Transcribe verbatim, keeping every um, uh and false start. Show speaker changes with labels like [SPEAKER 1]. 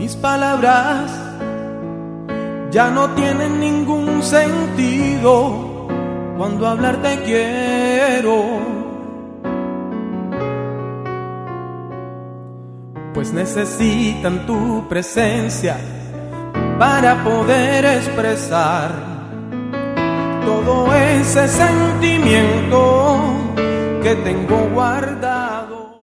[SPEAKER 1] Mis palabras ya no tienen ningún sentido cuando hablarte quiero, pues necesitan tu presencia para poder expresar todo ese sentimiento que tengo guardado.